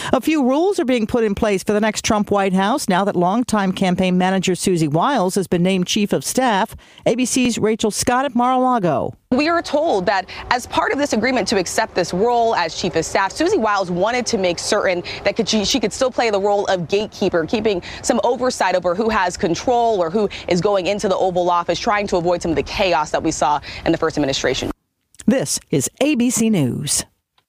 A few rules are being put in place for the next Trump White House now that longtime campaign manager Susie Wiles has been named chief of staff. ABC's Rachel Scott at Mar-a-Lago. We are told that as part of this agreement to accept this role as chief of staff, Susie Wiles wanted to make certain that she could still play the role of gatekeeper, keeping some oversight over who has control or who is going into the Oval Office, trying to avoid some of the chaos that we saw in the first administration. This is ABC News.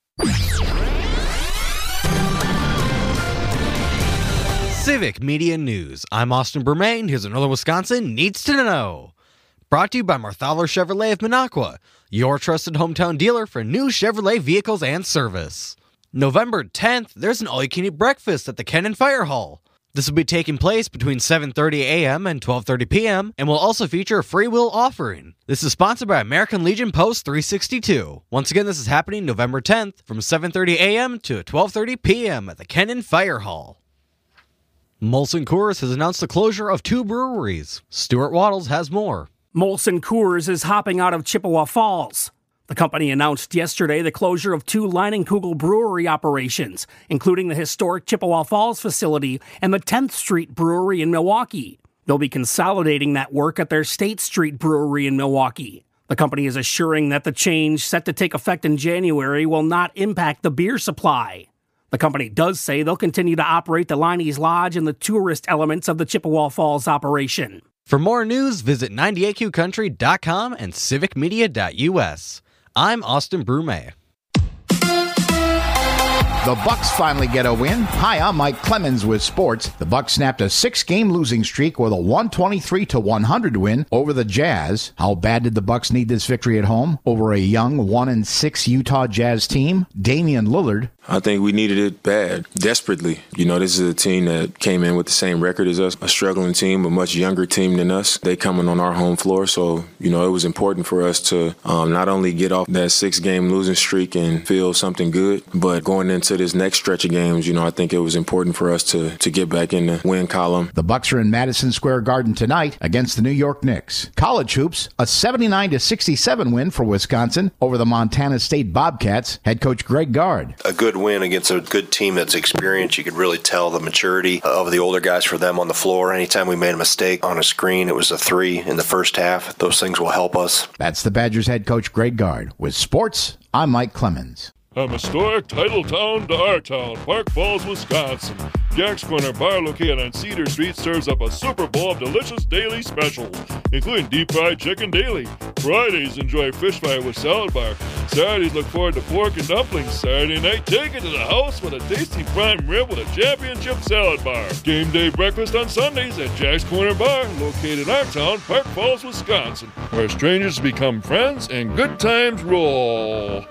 Civic Media News. I'm Austin Bermain. Here's another Wisconsin Needs to Know. Brought to you by Marthaler Chevrolet of Minocqua, your trusted hometown dealer for new Chevrolet vehicles and service. November 10th, there's an all-you-can-eat breakfast at the Kennan Fire Hall. This will be taking place between 7:30 a.m. and 12:30 p.m. and will also feature a free will offering. This is sponsored by American Legion Post 362. Once again, this is happening November 10th from 7:30 a.m. to 12:30 p.m. at the Kennan Fire Hall. Molson Coors has announced the closure of 2 breweries. Stuart Waddles has more. Molson Coors is hopping out of Chippewa Falls. The company announced yesterday the closure of 2 Leinenkugel brewery operations, including the historic Chippewa Falls facility and the 10th Street Brewery in Milwaukee. They'll be consolidating that work at their State Street Brewery in Milwaukee. The company is assuring that the change, set to take effect in January, will not impact the beer supply. The company does say they'll continue to operate the Liney's Lodge and the tourist elements of the Chippewa Falls operation. For more news, visit 98qcountry.com and civicmedia.us. I'm Austin Brume. The Bucks finally get a win. Hi, I'm Mike Clemens with sports. The Bucks snapped a 6-game losing streak with a 123-100 win over the Jazz. How bad did the Bucks need this victory at home over a young 1-6 Utah Jazz team? Damian Lillard. I think we needed it bad, desperately. You know, this is a team that came in with the same record as us, a struggling team, a much younger team than us. They coming on our home floor, so, you know, it was important for us to not only get off that 6-game losing streak and feel something good, but going into this next stretch of games, you know, I think it was important for us to get back in the win column. The Bucks are in Madison Square Garden tonight against the New York Knicks. College hoops, a 79-67 win for Wisconsin over the Montana State Bobcats. Head coach Greg Gard. A good win against a good team that's experienced. You could really tell the maturity of the older guys for them on the floor. Anytime we made a mistake on a screen, it was a 3 in the first half. Those things will help us. That's the Badgers head coach Greg Gard. With sports, I'm Mike Clemens. From historic title town to our town, Park Falls, Wisconsin. Jack's Corner Bar, located on Cedar Street, serves up a Super Bowl of delicious daily specials, including deep fried chicken daily. Fridays, enjoy fish fry with salad bar. Saturdays, look forward to pork and dumplings. Saturday night, take it to the house with a tasty prime rib with a championship salad bar. Game day breakfast on Sundays at Jack's Corner Bar, located in our town, Park Falls, Wisconsin, where strangers become friends and good times roll.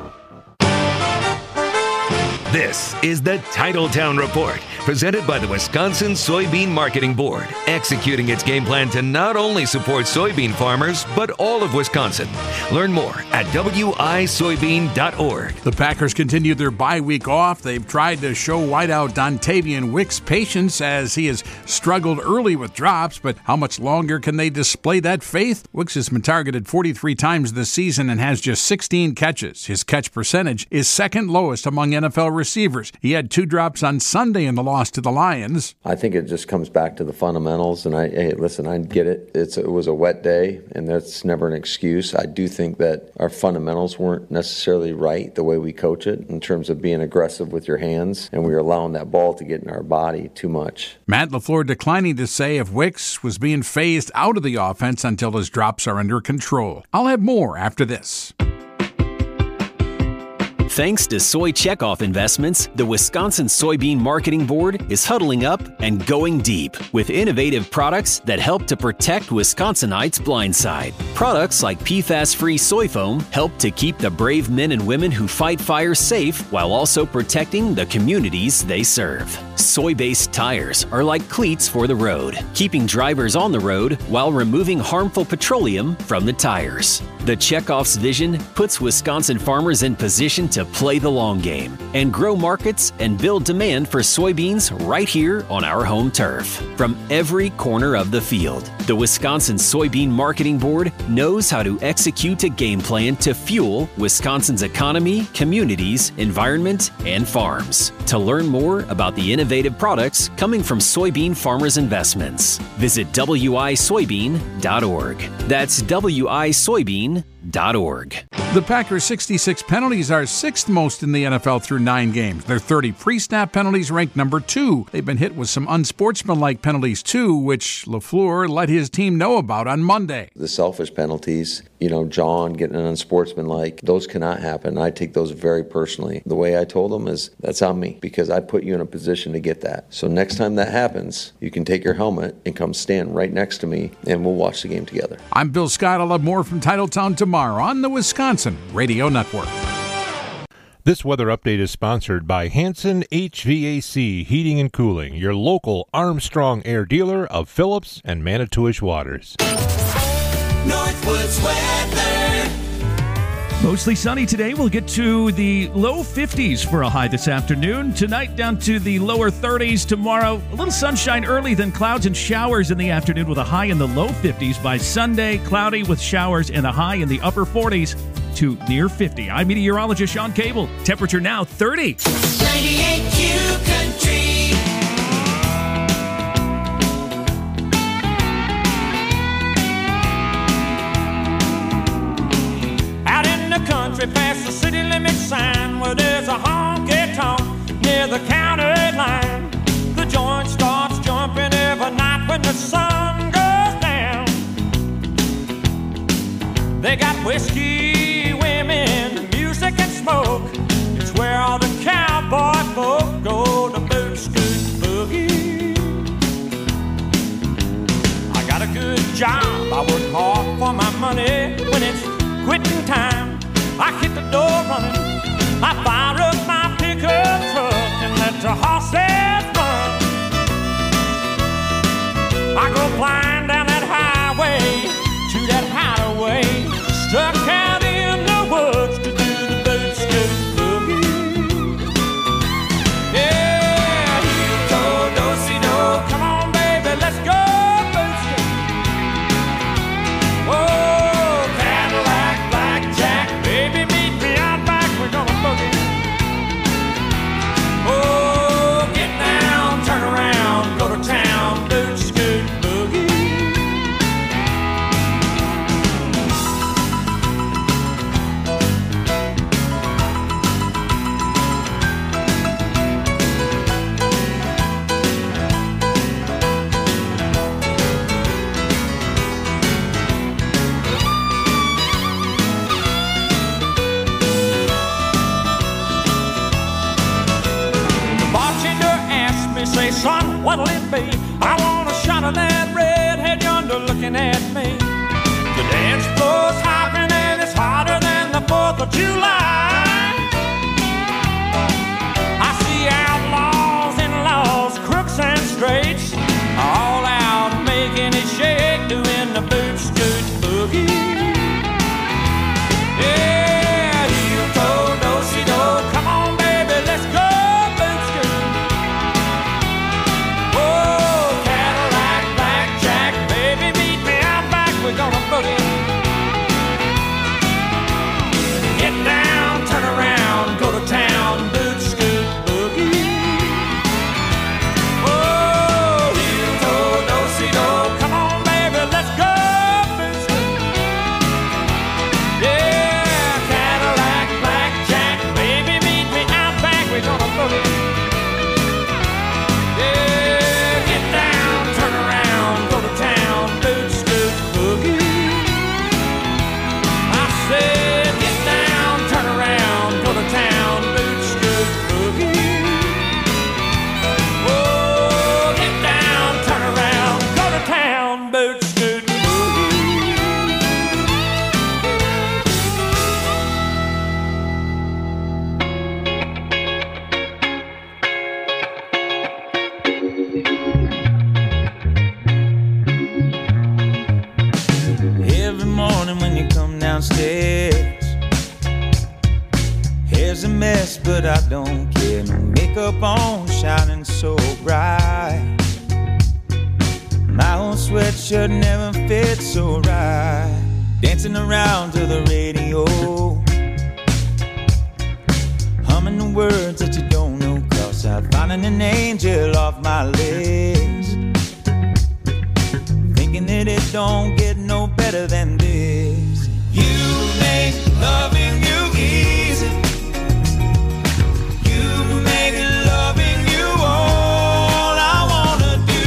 This is the Titletown Report, presented by the Wisconsin Soybean Marketing Board, executing its game plan to not only support soybean farmers, but all of Wisconsin. Learn more at wisoybean.org. The Packers continued their bye week off. They've tried to show wideout Dontavian Wicks patience as he has struggled early with drops, but how much longer can they display that faith? Wicks has been targeted 43 times this season and has just 16 catches. His catch percentage is second lowest among NFL receivers. He had 2 drops on Sunday in the loss to the Lions. I think it just comes back to the fundamentals, and I get it. It was a wet day, and that's never an excuse. I do think that our fundamentals weren't necessarily right the way we coach it in terms of being aggressive with your hands, and we were allowing that ball to get in our body too much. Matt LaFleur declining to say if Wicks was being phased out of the offense until his drops are under control. I'll have more after this. Thanks to Soy Checkoff Investments, the Wisconsin Soybean Marketing Board is huddling up and going deep with innovative products that help to protect Wisconsinites' blind side. Products like PFAS-free soy foam help to keep the brave men and women who fight fires safe while also protecting the communities they serve. Soy-based tires are like cleats for the road, keeping drivers on the road while removing harmful petroleum from the tires. The Checkoff's vision puts Wisconsin farmers in position to to play the long game and grow markets and build demand for soybeans right here on our home turf. From every corner of the field, the Wisconsin Soybean Marketing Board knows how to execute a game plan to fuel Wisconsin's economy, communities, environment, and farms. To learn more about the innovative products coming from soybean farmers' investments, visit wisoybean.org. That's wisoybean.org. The Packers' 66 penalties are 6th most in the NFL through 9 games. Their 30 pre-snap penalties rank number 2. They've been hit with some unsportsmanlike penalties too, which LaFleur let his team know about on Monday. The selfish penalties, John getting an unsportsmanlike, those cannot happen. I take those very personally. The way I told them is, that's on me, because I put you in a position to get that. So next time that happens, you can take your helmet and come stand right next to me, and we'll watch the game together. I'm Bill Scott. I'll have more from Titletown tomorrow on the Wisconsin Radio Network. This weather update is sponsored by Hanson HVAC Heating and Cooling, your local Armstrong Air dealer of Phillips and Manitowish Waters. Northwoods weather. Mostly sunny today. We'll get to the low 50s for a high this afternoon. Tonight down to the lower 30s. Tomorrow, a little sunshine early, then clouds and showers in the afternoon with a high in the low 50s. By Sunday, cloudy with showers and a high in the upper 40s to near 50. I'm meteorologist Sean Cable. Temperature now 30. 98 Q Country. Country past the city limit sign where there's a honky-tonk near the county line. The joint starts jumping every night when the sun goes down. They got whiskey, women, music and smoke. It's where all the cowboy folk go to boot, scoot, boogie. I got a good job, I work hard for my money. When it's quitting time, I hit the door running. I fire up my pickup truck and let the horses run. I go flying down that highway to that hideaway, stuck out in the woods to do the boot scoot boogie. Yeah, heel toe, do-si-do, come on baby, let's go boot scoot. Whoa. Say, son, what'll it be? I want a shot of that redhead yonder looking at me. The dance floor's hopping and it's hotter than the 4th of July. I see outlaws and laws, crooks and straights, all out making it shake, doing the boot scoot boogie. Yeah, heel toe, do-si-do, come on baby, let's go. We're gonna boogie. Get down, on shining so bright. My old sweatshirt never fit so right. Dancing around to the radio, humming the words that you don't know. Cross out, finding an angel off my list. Thinking that it don't get no better than this. You make loving you easy. You make loving you all I wanna do.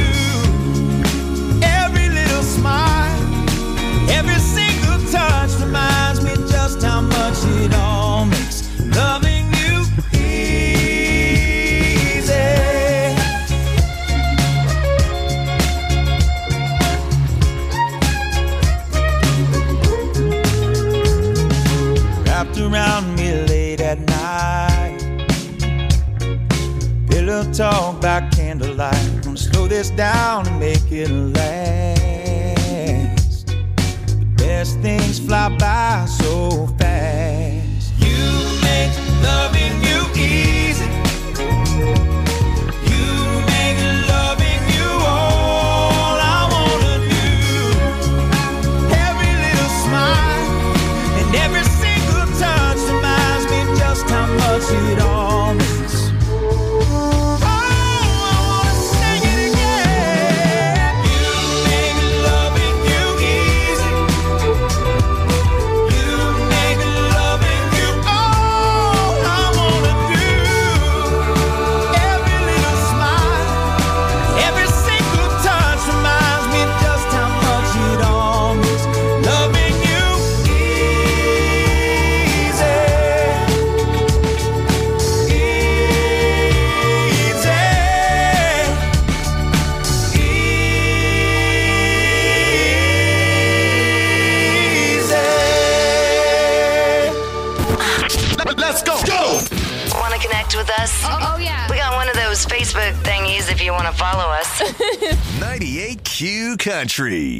Every little smile, every single touch reminds me just how much it all makes loving you easy. Wrapped around me late at night, pillow talk by candlelight. Gonna slow this down and make it last. The best things fly by so fast. You make loving you easy. You make loving you all I wanna do. Every little smile and every single touch reminds me just how much it all means. With us? Oh, yeah. We got one of those Facebook thingies if you want to follow us. 98Q Country.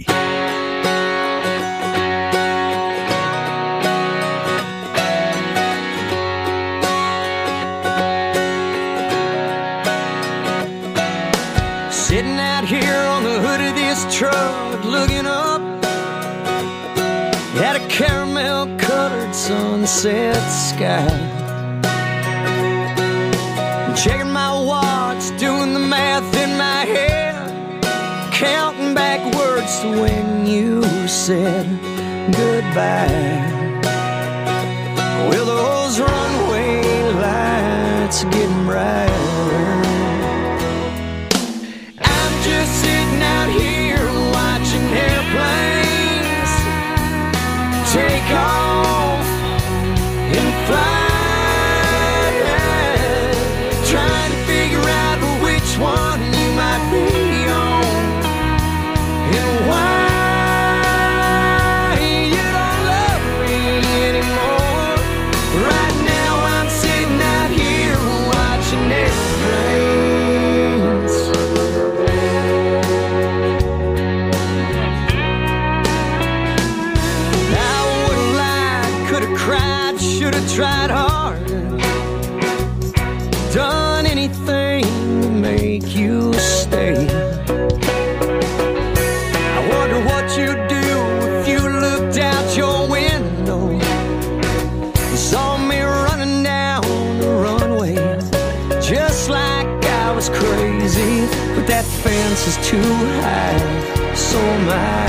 Sitting out here on the hood of this truck, looking up at a caramel-colored sunset sky. Checking my watch, doing the math in my head, counting backwards to when you said goodbye. Well, those runway lights are getting brighter. I'm just sitting out here watching airplanes take off and fly. One you might be on, and why you don't love me anymore. Right now I'm sitting out here watching airplanes. I would've lied, could've cried, should've tried harder, done anything to make you stay. I wonder what you'd do if you looked out your window and saw me running down the runway, just like I was crazy. But that fence is too high, so am I.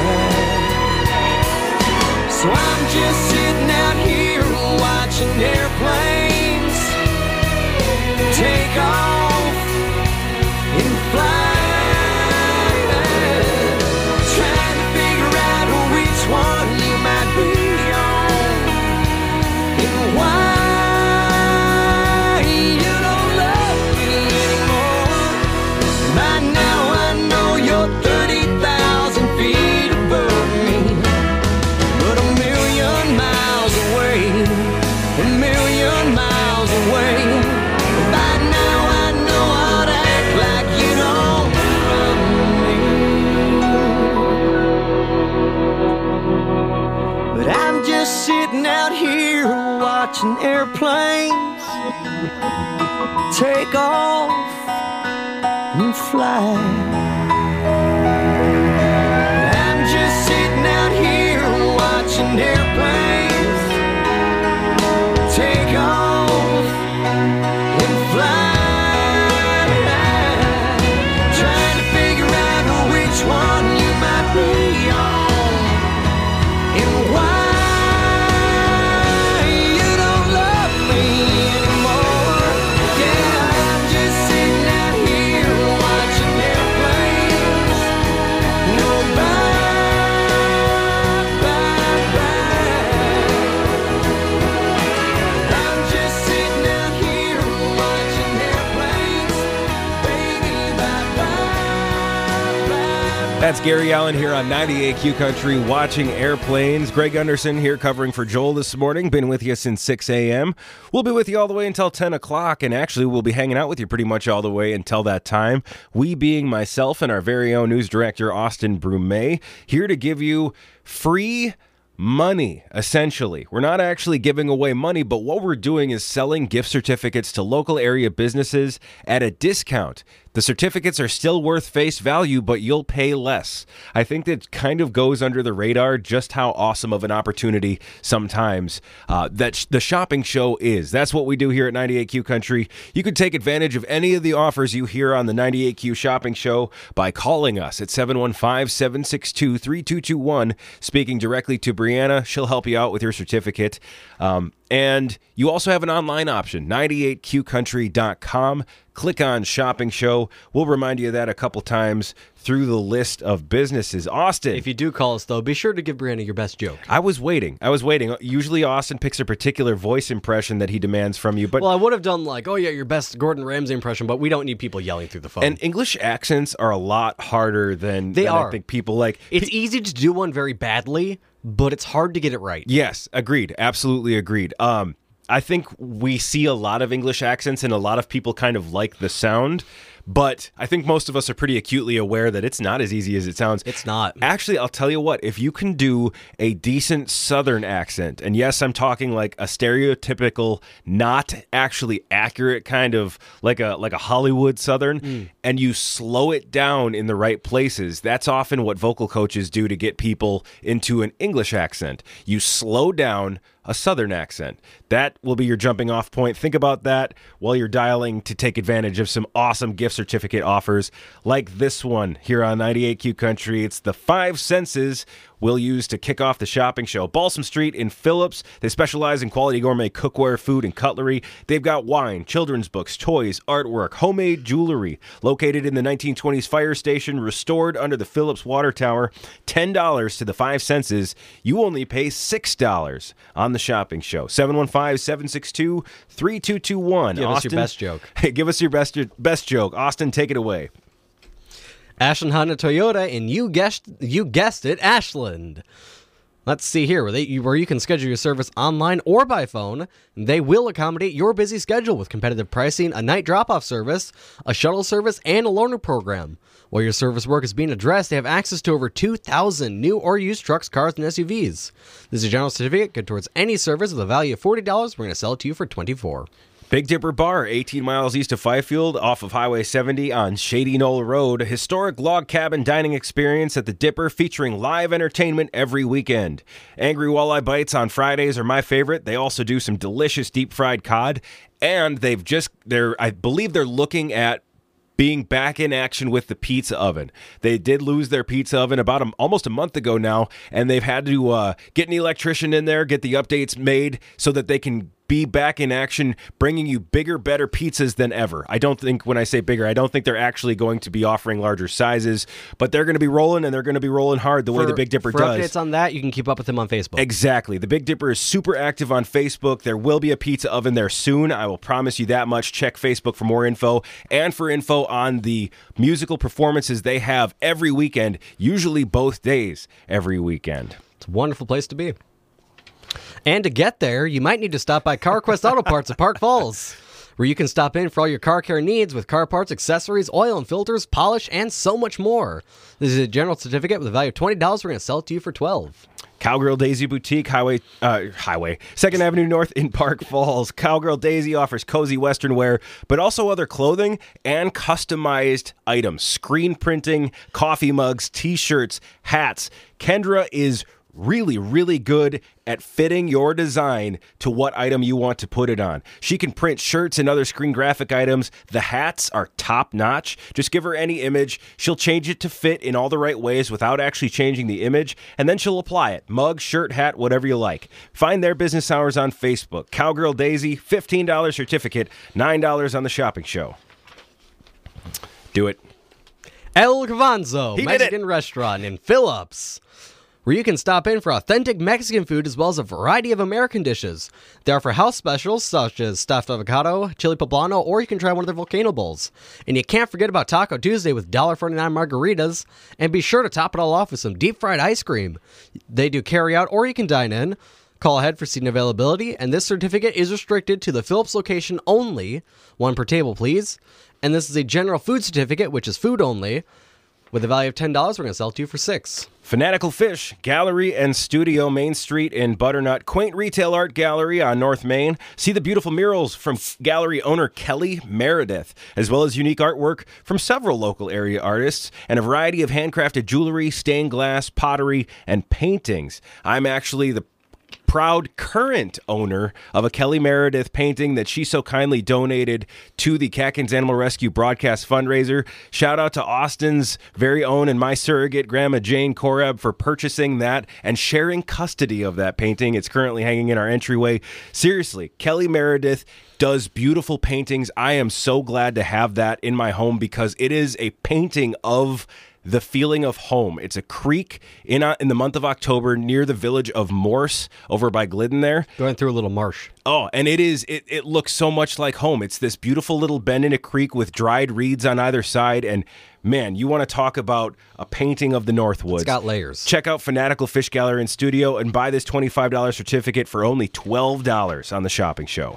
So I'm just sitting out here watching airplanes take off and fly, trying to figure out which one you might be on, and why you don't love me anymore. By now I know you're 30,000 feet above me, but a million miles away, a million miles away. By now I off and fly. I'm just sitting out here watching airplanes take off and fly, trying to figure out which one you might be on and why you don't love me anymore. Yeah, I'm just sitting out here watching airplanes go by, I'm just sitting out here watching airplanes, baby, That's Gary Allen here on 98Q Country watching airplanes. Greg Gunderson here covering for Joel this morning. Been with you since 6 a.m. We'll be with you all the way until 10 o'clock, and actually we'll be hanging out with you pretty much all the way until that time. We being myself and our very own news director, Austin Brumet, here to give you free money, essentially. We're not actually giving away money, but what we're doing is selling gift certificates to local area businesses at a discount. The certificates are still worth face value, but you'll pay less. I think that kind of goes under the radar just how awesome of an opportunity sometimes that the shopping show is. That's what we do here at 98Q Country. You could take advantage of any of the offers you hear on the 98Q shopping show by calling us at 715-762-3221, speaking directly to Brianna. She'll help you out with your certificate. And you also have an online option, 98qcountry.com. Click on Shopping Show. We'll remind you of that a couple times through the list of businesses. Austin. If you do call us, though, be sure to give Brianna your best joke. I was waiting. Usually Austin picks a particular voice impression that he demands from you. But well, I would have done like, oh, yeah, your best Gordon Ramsay impression, but we don't need people yelling through the phone. And English accents are a lot harder than I think people like. It's easy to do one very badly, but it's hard to get it right. Yes, agreed. Absolutely agreed. I think we see a lot of English accents and a lot of people kind of like the sound, but I think most of us are pretty acutely aware that it's not as easy as it sounds. It's not. Actually, I'll tell you what, if you can do a decent Southern accent, and yes, I'm talking like a stereotypical, not actually accurate kind of like a Hollywood Southern, and you slow it down in the right places, that's often what vocal coaches do to get people into an English accent. You slow down a Southern accent. That will be your jumping off point. Think about that while you're dialing to take advantage of some awesome gift certificate offers like this one here on 98Q Country. It's the 5 senses we'll use to kick off the shopping show. Balsam Street in Phillips. They specialize in quality gourmet cookware, food, and cutlery. They've got wine, children's books, toys, artwork, homemade jewelry. Located in the 1920s fire station, restored under the Phillips Water Tower. $10 to the 5 senses. You only pay $6 on the shopping show. 715-762-3221. Give us your best joke. Give us your best joke. Austin, take it away. Ashland Honda Toyota, and you guessed it, Ashland. Let's see here, where you can schedule your service online or by phone. They will accommodate your busy schedule with competitive pricing, a night drop-off service, a shuttle service, and a loaner program. While your service work is being addressed, they have access to over 2,000 new or used trucks, cars, and SUVs. This is a general certificate good towards any service with a value of $40. We're going to sell it to you for $24. Big Dipper Bar, 18 miles east of Fifield, off of Highway 70 on Shady Knoll Road. A historic log cabin dining experience at the Dipper featuring live entertainment every weekend. Angry Walleye Bites on Fridays are my favorite. They also do some delicious deep-fried cod. And I believe they're looking at being back in action with the pizza oven. They did lose their pizza oven about almost a month ago now, and they've had to get an electrician in there, get the updates made so that they can be back in action, bringing you bigger, better pizzas than ever. I don't think, when I say bigger, I don't think they're actually going to be offering larger sizes, but they're going to be rolling, and they're going to be rolling hard the way the Big Dipper does. For updates on that, you can keep up with them on Facebook. Exactly. The Big Dipper is super active on Facebook. There will be a pizza oven there soon. I will promise you that much. Check Facebook for more info, and for info on the musical performances they have every weekend, usually both days every weekend. It's a wonderful place to be. And to get there, you might need to stop by CarQuest Auto Parts at Park Falls, where you can stop in for all your car care needs with car parts, accessories, oil and filters, polish, and so much more. This is a general certificate with a value of $20. We're going to sell it to you for $12. Cowgirl Daisy Boutique, Highway 2nd Avenue North in Park Falls. Cowgirl Daisy offers cozy Western wear, but also other clothing and customized items. Screen printing, coffee mugs, t-shirts, hats. Kendra is really, really good at fitting your design to what item you want to put it on. She can print shirts and other screen graphic items. The hats are top notch. Just give her any image. She'll change it to fit in all the right ways without actually changing the image, and then she'll apply it. Mug, shirt, hat, whatever you like. Find their business hours on Facebook. Cowgirl Daisy, $15 certificate, $9 on the shopping show. Do it. El Gavanzo, He did Mexican restaurant in Phillips, where you can stop in for authentic Mexican food as well as a variety of American dishes. They offer house specials such as stuffed avocado, chili poblano, or you can try one of their volcano bowls. And you can't forget about Taco Tuesday with $1.49 margaritas, and be sure to top it all off with some deep fried ice cream. They do carry out or you can dine in. Call ahead for seating availability, and this certificate is restricted to the Phillips location only. One per table, please. And this is a general food certificate, which is food only. With a value of $10, we're going to sell it to you for $6. Fanatical Fish, Gallery and Studio, Main Street in Butternut. Quaint retail art gallery on North Main. See the beautiful murals from gallery owner Kelly Meredith, as well as unique artwork from several local area artists, and a variety of handcrafted jewelry, stained glass, pottery, and paintings. I'm actually the proud current owner of a Kelly Meredith painting that she so kindly donated to the Catkins Animal Rescue broadcast fundraiser. Shout out to Austin's very own and my surrogate grandma Jane Korab for purchasing that and sharing custody of that painting. It's currently hanging in our entryway. Seriously, Kelly Meredith does beautiful paintings. I am so glad to have that in my home because it is a painting of the feeling of home. It's a creek in the month of October near the village of Morse over by Glidden there. Going through a little marsh. Oh, and it looks so much like home. It's this beautiful little bend in a creek with dried reeds on either side. And man, you want to talk about a painting of the Northwoods. It's got layers. Check out Fanatical Fish Gallery and Studio and buy this $25 certificate for only $12 on the shopping show.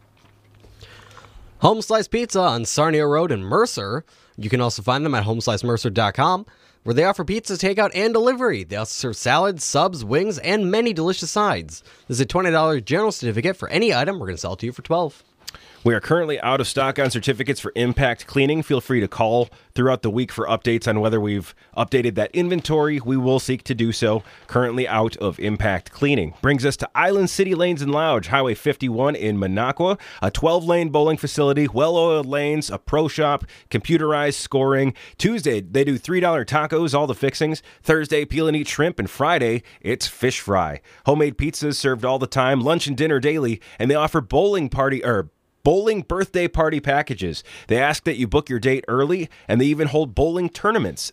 Home Slice Pizza on Sarnia Road in Mercer. You can also find them at homeslicemercer.com, where they offer pizza takeout and delivery. They also serve salads, subs, wings, and many delicious sides. This is a $20 general certificate for any item. We're going to sell it to you for $12. We are currently out of stock on certificates for Impact Cleaning. Feel free to call throughout the week for updates on whether we've updated that inventory. We will seek to do so. Currently out of Impact Cleaning. Brings us to Island City Lanes and Lounge, Highway 51 in Minocqua. A 12-lane bowling facility, well-oiled lanes, a pro shop, computerized scoring. Tuesday, they do $3 tacos, all the fixings. Thursday, peel and eat shrimp. And Friday, it's fish fry. Homemade pizzas served all the time, lunch and dinner daily. And they offer bowling birthday party packages. They ask that you book your date early, and they even hold bowling tournaments.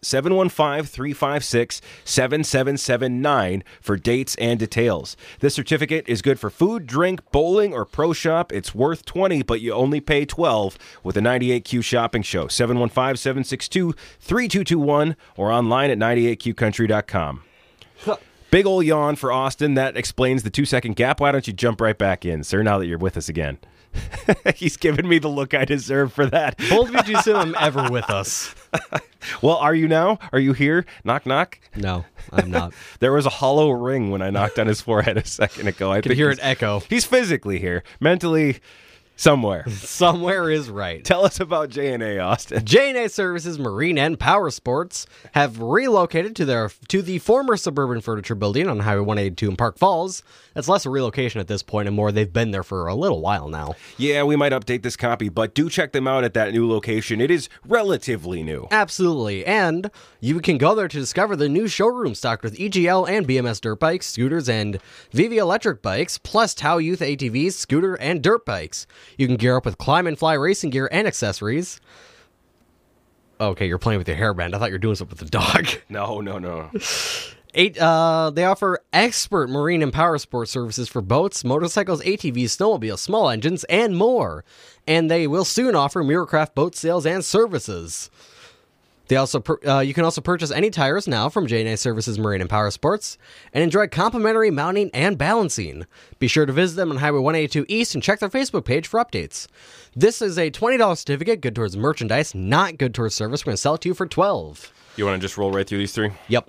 715-356-7779 for dates and details. This certificate is good for food, drink, bowling, or pro shop. It's worth $20, but you only pay $12 with a 98Q shopping show. 715-762-3221 or online at 98QCountry.com. Big ol' yawn for Austin. That explains the 2-second gap. Why don't you jump right back in, sir, now that you're with us again? He's giving me the look I deserve for that. Bold of you two seem ever with us. Well, are you now? Are you here? Knock, knock? No, I'm not. There was a hollow ring when I knocked on his forehead a second ago. I could hear it echo. He's physically here. Mentally, somewhere. Somewhere is right. Tell us about J&A, Austin. J&A Services Marine and Power Sports have relocated to the former Suburban Furniture Building on Highway 182 in Park Falls. That's less a relocation at this point and more. They've been there for a little while now. Yeah, we might update this copy, but do check them out at that new location. It is relatively new. Absolutely. And you can go there to discover the new showroom stocked with EGL and BMS dirt bikes, scooters, and VV electric bikes, plus Tau Youth ATVs, scooter, and dirt bikes. You can gear up with Climb and Fly racing gear and accessories. Okay, you're playing with your hairband. I thought you were doing something with the dog. No. They offer expert marine and power sport services for boats, motorcycles, ATVs, snowmobiles, small engines, and more. And they will soon offer Miracraft boat sales and services. They also you can also purchase any tires now from J&A Services Marine and Power Sports and enjoy complimentary mounting and balancing. Be sure to visit them on Highway 182 East and check their Facebook page for updates. This is a $20 certificate, good towards merchandise, not good towards service. We're going to sell it to you for $12. You want to just roll right through these three? Yep.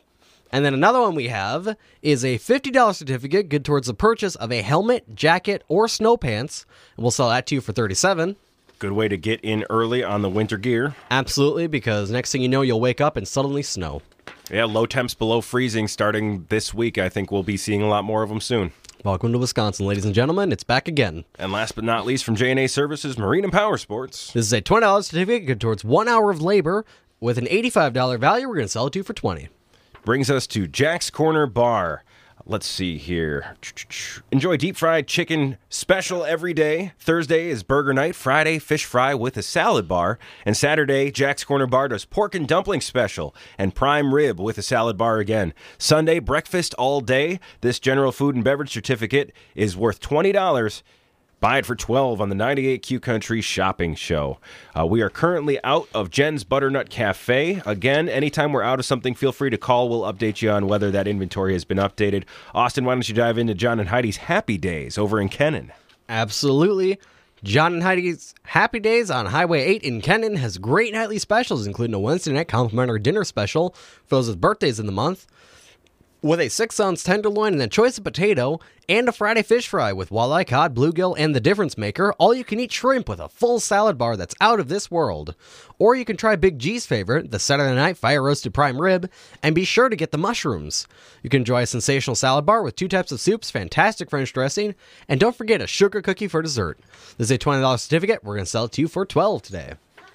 And then another one we have is a $50 certificate good towards the purchase of a helmet, jacket, or snow pants. And we'll sell that to you for $37. Good way to get in early on the winter gear. Absolutely, because next thing you know, you'll wake up and suddenly snow. Yeah, low temps below freezing starting this week. I think we'll be seeing a lot more of them soon. Welcome to Wisconsin, ladies and gentlemen. It's back again. And last but not least, from J&A Services, Marine and Power Sports. This is a $20 certificate good towards 1 hour of labor. With an $85 value, we're going to sell it to you for $20. Brings us to Jack's Corner Bar. Let's see here. Enjoy deep fried chicken special every day. Thursday is burger night. Friday, fish fry with a salad bar. And Saturday, Jack's Corner Bar does pork and dumpling special and prime rib with a salad bar again. Sunday, breakfast all day. This general food and beverage certificate is worth $20. Buy it for $12 on the 98Q Country Shopping Show. We are currently out of Jen's Butternut Cafe. Again, anytime we're out of something, feel free to call. We'll update you on whether that inventory has been updated. Austin, why don't you dive into John and Heidi's Happy Days over in Kennan? Absolutely. John and Heidi's Happy Days on Highway 8 in Kennan has great nightly specials, including a Wednesday night complimentary dinner special for those with birthdays in the month, with a 6-ounce tenderloin and a choice of potato, and a Friday fish fry with walleye, cod, bluegill, and the Difference Maker, all-you-can-eat shrimp with a full salad bar that's out of this world. Or you can try Big G's favorite, the Saturday night fire-roasted prime rib, and be sure to get the mushrooms. You can enjoy a sensational salad bar with 2 types of soups, fantastic French dressing, and don't forget a sugar cookie for dessert. This is a $20 certificate. We're going to sell it to you for $12 today.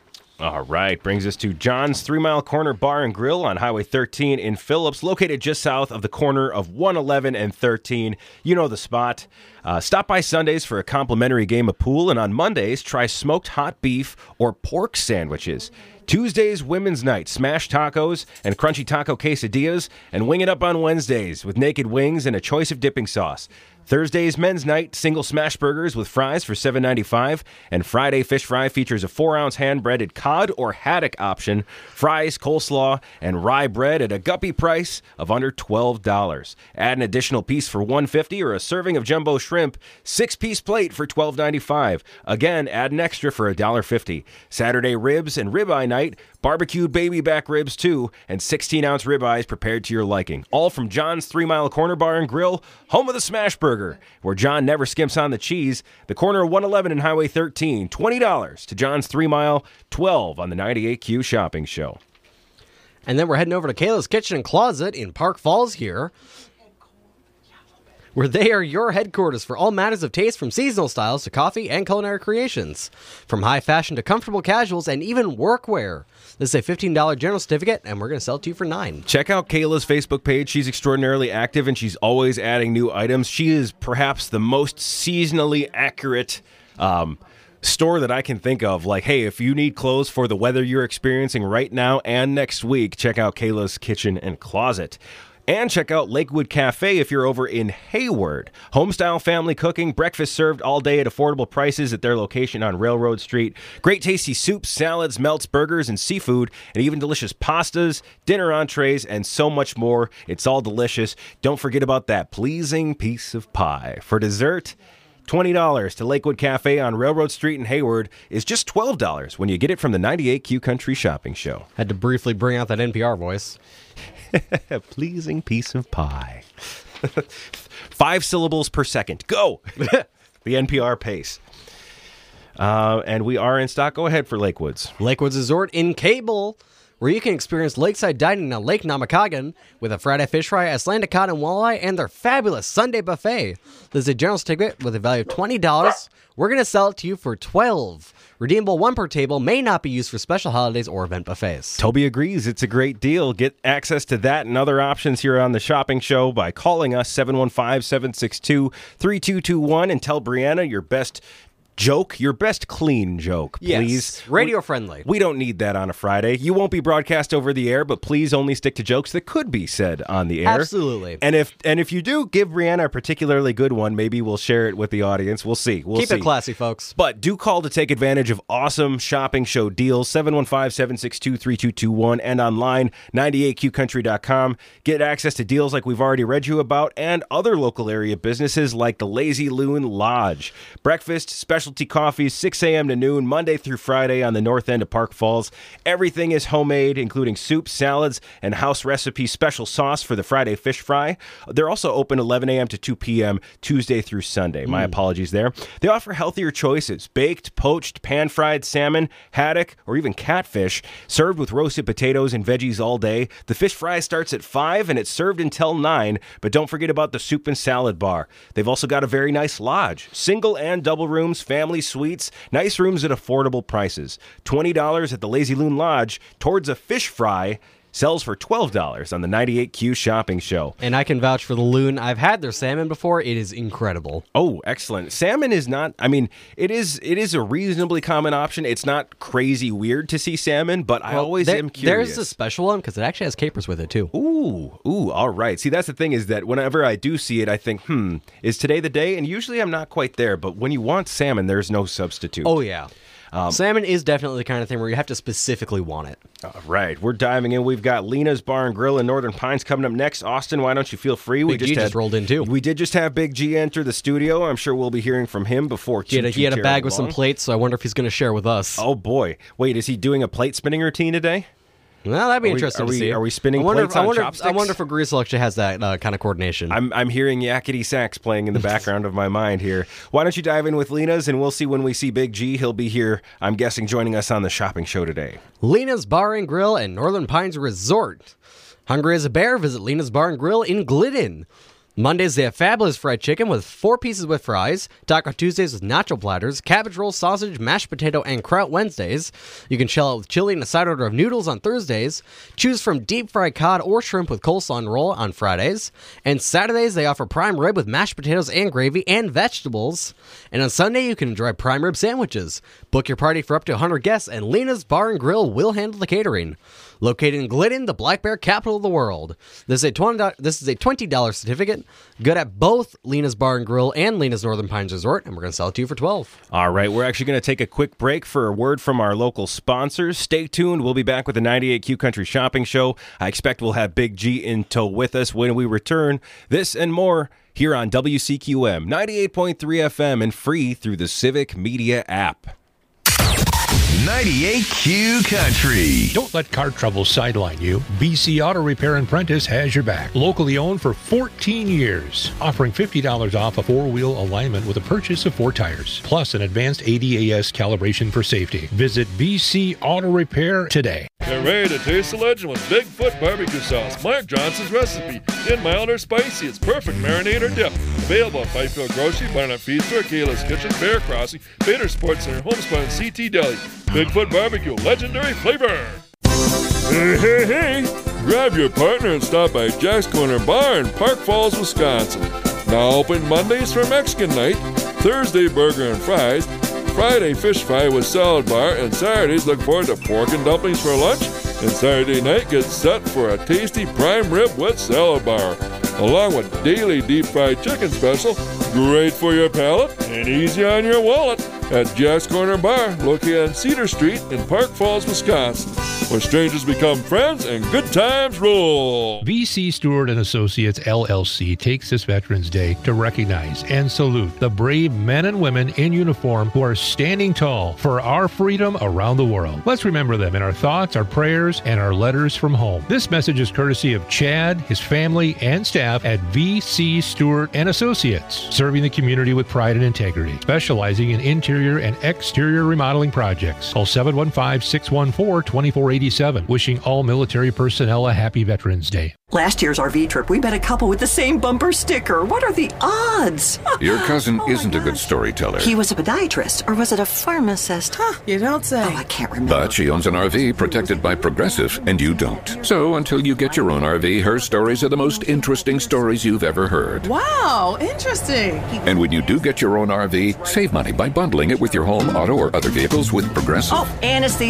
All right, brings us to John's 3 Mile Corner Bar and Grill on Highway 13 in Phillips, located just south of the corner of 111 and 13. You know the spot. Stop by Sundays for a complimentary game of pool, and on Mondays, try smoked hot beef or pork sandwiches. Tuesdays, women's night, smash tacos and crunchy taco quesadillas, and wing it up on Wednesdays with naked wings and a choice of dipping sauce. Thursday's men's night, single smash burgers with fries for $7.95, and Friday fish fry features a 4-ounce hand-breaded cod or haddock option, fries, coleslaw, and rye bread at a guppy price of under $12. Add an additional piece for $1.50 or a serving of jumbo shrimp, 6-piece plate for $12.95. Again, add an extra for $1.50. Saturday ribs and ribeye night, barbecued baby back ribs too, and 16-ounce ribeyes prepared to your liking. All from John's 3 Mile Corner Bar and Grill, home of the smash burger, where John never skimps on the cheese. The corner of 111 and Highway 13, $20 to John's 3 Mile, $12 on the 98Q Shopping Show. And then we're heading over to Kayla's Kitchen and Closet in Park Falls here, where they are your headquarters for all matters of taste, from seasonal styles to coffee and culinary creations. From high fashion to comfortable casuals and even workwear. This is a $15 general certificate, and we're going to sell it to you for $9. Check out Kayla's Facebook page. She's extraordinarily active, and she's always adding new items. She is perhaps the most seasonally accurate store that I can think of. Like, hey, if you need clothes for the weather you're experiencing right now and next week, check out Kayla's Kitchen and Closet. And check out Lakewood Cafe if you're over in Hayward. Homestyle family cooking, breakfast served all day at affordable prices at their location on Railroad Street. Great tasty soups, salads, melts, burgers, and seafood, and even delicious pastas, dinner entrees, and so much more. It's all delicious. Don't forget about that pleasing piece of pie. For dessert, $20 to Lakewood Cafe on Railroad Street in Hayward is just $12 when you get it from the 98Q Country Shopping Show. Had to briefly bring out that NPR voice. Pleasing piece of pie. 5 syllables per second. Go! The NPR pace. And we are in stock. Go ahead for Lakewoods. Lakewoods Resort in Cable, where you can experience lakeside dining on Lake Namakagon with a Friday fish fry, Icelandic cod and walleye, and their fabulous Sunday buffet. There's a general certificate with a value of $20. We're going to sell it to you for $12. Redeemable 1 per table, may not be used for special holidays or event buffets. Toby agrees. It's a great deal. Get access to that and other options here on the Shopping Show by calling us 715-762-3221 and tell Brianna your best joke, your best clean joke, please. Yes, radio friendly. We don't need that on a Friday. You won't be broadcast over the air, but please only stick to jokes that could be said on the air. Absolutely. And if you do give Brianna a particularly good one, maybe we'll share it with the audience. We'll see. Keep it classy, folks. But do call to take advantage of awesome Shopping Show deals, 715-762-3221, and online, 98qcountry.com. Get access to deals like we've already read you about and other local area businesses like the Lazy Loon Lodge. Breakfast, special specialty coffees, 6 a.m. to noon, Monday through Friday on the north end of Park Falls. Everything is homemade, including soups, salads, and house recipe special sauce for the Friday fish fry. They're also open 11 a.m. to 2 p.m. Tuesday through Sunday. My apologies there. They offer healthier choices: baked, poached, pan-fried salmon, haddock, or even catfish, served with roasted potatoes and veggies all day. The fish fry starts at 5 and it's served until 9, but don't forget about the soup and salad bar. They've also got a very nice lodge. Single and double rooms, family suites, nice rooms at affordable prices. $20 at the Lazy Loon Lodge towards a fish fry. Sells for $12 on the 98Q Shopping Show. And I can vouch for the Loon. I've had their salmon before. It is incredible. Oh, excellent. Salmon is not, I mean, it is a reasonably common option. It's not crazy weird to see salmon, but I always am curious. There's a special one because it actually has capers with it too. Ooh, all right. See, that's the thing is that whenever I do see it, I think, is today the day? And usually I'm not quite there, but when you want salmon, there's no substitute. Oh, yeah. Salmon is definitely the kind of thing where you have to specifically want it. All right, we're diving in. We've got Lena's Bar and Grill in Northern Pines coming up next. Austin, why don't you feel free? Big G just rolled in too. We did just have Big G enter the studio. I'm sure we'll be hearing from him before he had a bag with some plates, so I wonder if he's going to share with us. Oh boy! Wait, is he doing a plate spinning routine today? Well, that'd be interesting to see. Are we spinning plates on chopsticks? I wonder if Greasel actually has that kind of coordination. I'm hearing yakety sax playing in the background of my mind here. Why don't you dive in with Lena's, and we'll see when we see Big G. He'll be here, I'm guessing, joining us on the shopping show today. Lena's Bar and Grill and Northern Pines Resort. Hungry as a bear? Visit Lena's Bar and Grill in Glidden. Mondays, they have fabulous fried chicken with 4 pieces with fries, Taco Tuesdays with nacho platters, cabbage roll, sausage, mashed potato, and kraut Wednesdays. You can chill out with chili and a side order of noodles on Thursdays. Choose from deep fried cod or shrimp with coleslaw and roll on Fridays. And Saturdays, they offer prime rib with mashed potatoes and gravy and vegetables. And on Sunday, you can enjoy prime rib sandwiches. Book your party for up to 100 guests, and Lena's Bar and Grill will handle the catering. Located in Glidden, the black bear capital of the world. This is a $20 certificate. Good at both Lena's Bar and Grill and Lena's Northern Pines Resort, and we're going to sell it to you for $12. All right, we're actually going to take a quick break for a word from our local sponsors. Stay tuned. We'll be back with the 98Q Country Shopping Show. I expect we'll have Big G in tow with us when we return. This and more here on WCQM 98.3 FM and free through the Civic Media app. 98Q Country. Don't let car trouble sideline you. BC Auto Repair and Prentice has your back. Locally owned for 14 years. Offering $50 off a 4-wheel alignment with a purchase of 4 tires. Plus an advanced ADAS calibration for safety. Visit BC Auto Repair today. Get ready to taste the legend with Bigfoot barbecue sauce. Mark Johnson's recipe. In mild or spicy, it's perfect marinade or dip. Available at Fifield Grocery, Barnett Feed Store, Kayla's Kitchen, Bear Crossing, Bader Sports Center, Homespun, and CT Deli. Bigfoot barbecue, legendary flavor. Hey. Grab your partner and stop by Jack's Corner Bar in Park Falls, Wisconsin. Now open Mondays for Mexican night, Thursday burger and fries, Friday fish fry with salad bar, and Saturdays look forward to pork and dumplings for lunch, and Saturday night gets set for a tasty prime rib with salad bar, along with daily deep fried chicken special, great for your palate and easy on your wallet, at Jack's Corner Bar, located on Cedar Street in Park Falls, Wisconsin, where strangers become friends and good times roll. VC Stewart and Associates LLC takes this Veterans Day to recognize and salute the brave men and women in uniform who are standing tall for our freedom around the world. Let's remember them in our thoughts, our prayers, and our letters from home. This message is courtesy of Chad, his family, and staff at VC Stewart and Associates, serving the community with pride and integrity, specializing in interior and exterior remodeling projects. Call 715-614-2487. Wishing all military personnel a happy Veterans Day. Last year's RV trip, we met a couple with the same bumper sticker. What are the odds? Your cousin isn't a good storyteller. He was a podiatrist, or was it a pharmacist? You don't say. Oh, I can't remember. But she owns an RV protected by Progressive, and you don't. So until you get your own RV, her stories are the most interesting stories you've ever heard. Wow, interesting. And when you do get your own RV, save money by bundling it with your home, auto, or other vehicles with Progressive. Oh,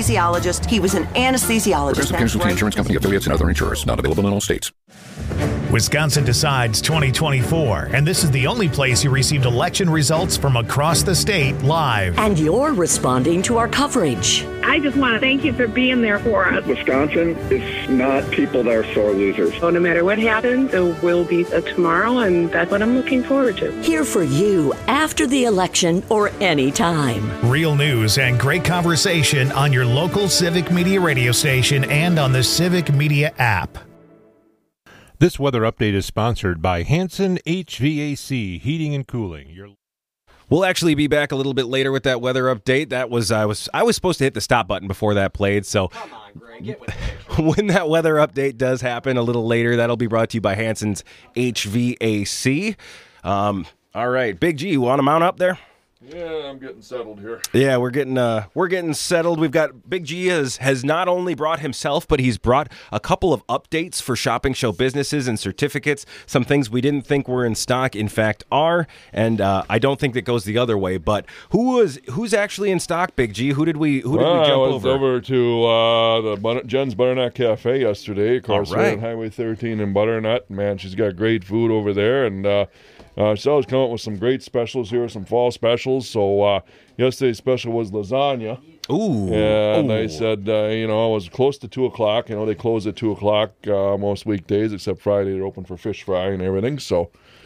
anesthesiologist. He was an anesthesiologist. Progressive Casualty Insurance Company, affiliates, and other insurers. Not available in all states. Wisconsin Decides 2024, and this is the only place you received election results from across the state live. And you're responding to our coverage. I just want to thank you for being there for us. Wisconsin is not people that are sore losers. So no matter what happens, there will be a tomorrow, and that's what I'm looking forward to. Here for you after the election or any time. Real news and great conversation on your local Civic Media radio station and on the Civic Media app. This weather update is sponsored by Hanson HVAC Heating and Cooling. We'll actually be back a little bit later with that weather update. That was I was supposed to hit the stop button before that played. So come on, Greg, get with it. When that weather update does happen a little later, that'll be brought to you by Hanson's HVAC. All right, Big G, you want to mount up there? Yeah, I'm getting settled here. Yeah, we're getting settled. We've got Big G has not only brought himself, but he's brought a couple of updates for Shopping Show businesses and certificates. Some things we didn't think were in stock, in fact, are, and I don't think that goes the other way. But who's actually in stock, Big G? Who did we jump over? I was over to the Jen's Butternut Cafe yesterday. Of course, right on Highway 13 in Butternut. Man, she's got great food over there, and she always come up with some great specials here, some fall specials. So yesterday's special was lasagna. Ooh. And I said, it was close to 2 o'clock. They close at 2 o'clock most weekdays, except Friday. They're open for fish fry and everything. So